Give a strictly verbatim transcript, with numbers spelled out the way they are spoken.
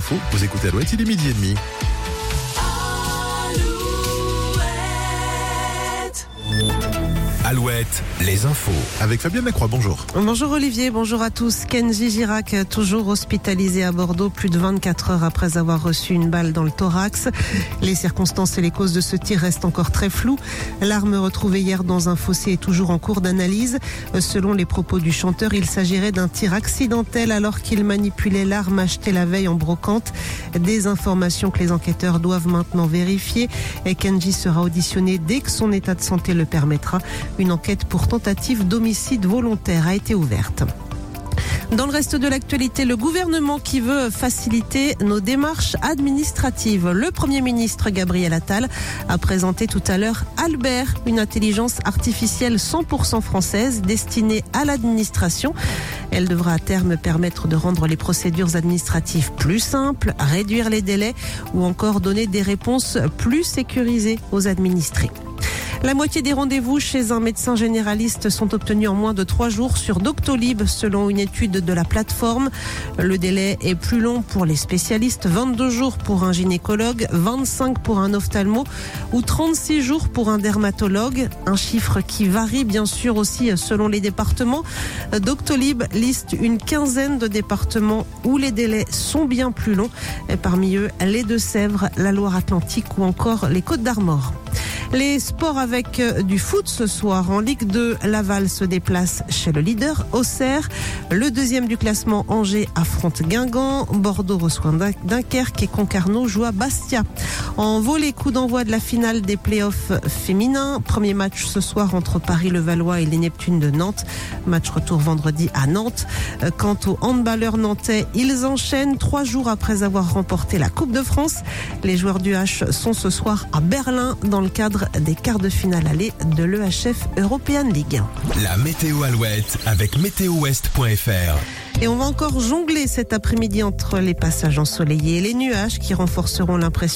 infos. Vous écoutez Alouette, il est midi et demi. Alouette, les infos. Avec Fabienne Lacroix, bonjour. Bonjour Olivier, bonjour à tous. Kenji Girac, toujours hospitalisé à Bordeaux plus de vingt-quatre heures après avoir reçu une balle dans le thorax. Les circonstances et les causes de ce tir restent encore très floues. L'arme retrouvée hier dans un fossé est toujours en cours d'analyse. Selon les propos du chanteur, il s'agirait d'un tir accidentel alors qu'il manipulait l'arme achetée la veille en brocante. Des informations que les enquêteurs doivent maintenant vérifier. Et Kenji sera auditionné dès que son état de santé le permettra. Une enquête pour tentative d'homicide volontaire a été ouverte. Dans le reste de l'actualité, le gouvernement qui veut faciliter nos démarches administratives. Le Premier ministre Gabriel Attal a présenté tout à l'heure Albert, une intelligence artificielle cent pour cent française destinée à l'administration. Elle devra à terme permettre de rendre les procédures administratives plus simples, réduire les délais ou encore donner des réponses plus sécurisées aux administrés. La moitié des rendez-vous chez un médecin généraliste sont obtenus en moins de trois jours sur Doctolib, selon une étude de la plateforme. Le délai est plus long pour les spécialistes, vingt-deux jours pour un gynécologue, vingt-cinq pour un ophtalmo ou trente-six jours pour un dermatologue. Un chiffre qui varie bien sûr aussi selon les départements. Doctolib liste une quinzaine de départements où les délais sont bien plus longs. Et parmi eux, les Deux-Sèvres, la Loire-Atlantique ou encore les Côtes-d'Armor. Les sports avec du foot ce soir. En Ligue deux, Laval se déplace chez le leader Auxerre. Le deuxième du classement, Angers, affronte Guingamp. Bordeaux reçoit Dunkerque et Concarneau joue à Bastia. En volley, coup d'envoi de la finale des playoffs féminins. Premier match ce soir entre Paris-Levallois et les Neptunes de Nantes. Match retour vendredi à Nantes. Quant aux handballeurs nantais, ils enchaînent trois jours après avoir remporté la Coupe de France. Les joueurs du H sont ce soir à Berlin dans le cadre des quarts de finale aller de l'E H F European League. La météo Alouette avec météo ouest point f r. Et on va encore jongler cet après-midi entre les passages ensoleillés et les nuages qui renforceront l'impression